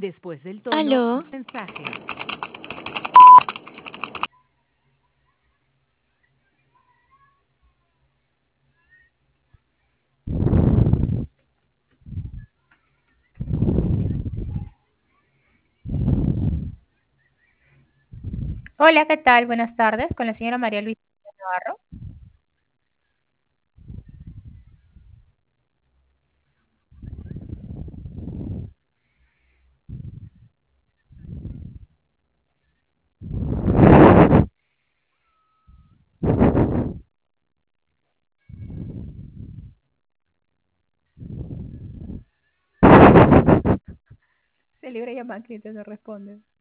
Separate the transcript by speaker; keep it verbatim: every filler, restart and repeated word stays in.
Speaker 1: Después del tono,
Speaker 2: Aló,
Speaker 1: un mensaje.
Speaker 3: Hola, ¿qué tal? Buenas tardes, con la señora María Luisa Navarro. Se libre llamar, cliente no responde.